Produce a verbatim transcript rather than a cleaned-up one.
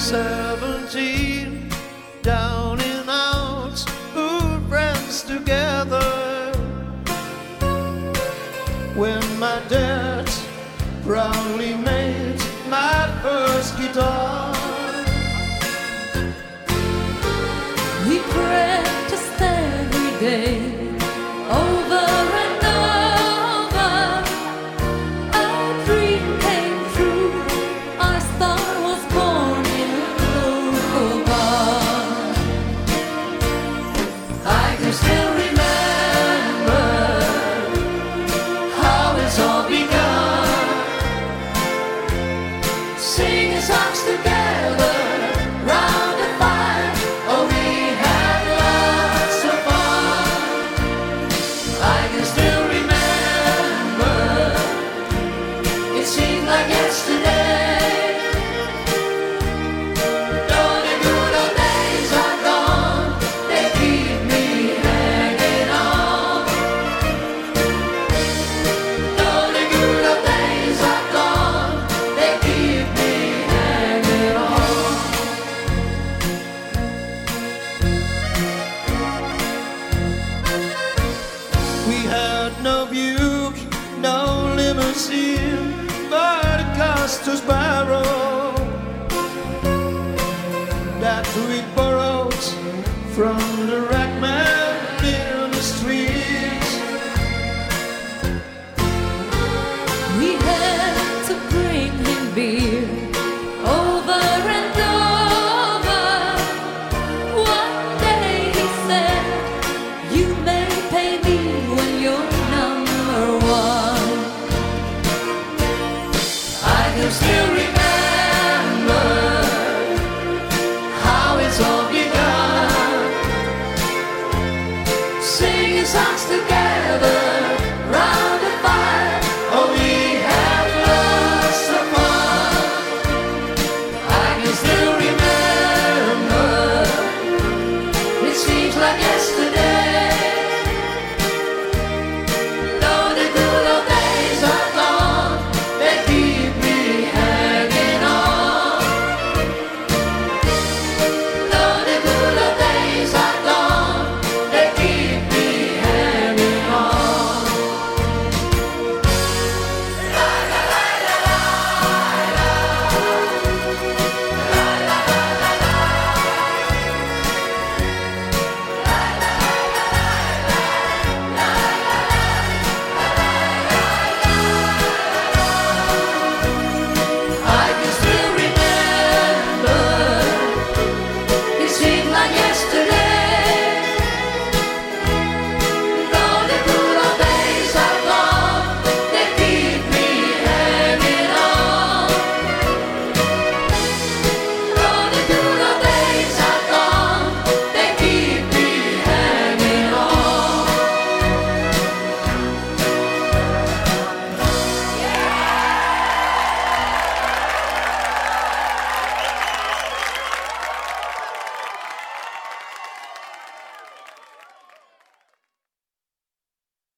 Seventeen, down and out, good friends together. When my dad proudly made my first guitar, we practiced every day, over and over. Our dream came true. Our star was born in a local bar. I can still remember how it's all begun. Singing songs together round the fire. Oh, we had lots of fun. I can still remember. It seemed like yesterday. Though the good old days are gone, they keep me hanging on. Though the good old days are gone, they keep me hanging on. we had no Buick, no limousine, but a Custom Sparrow that we borrowed from the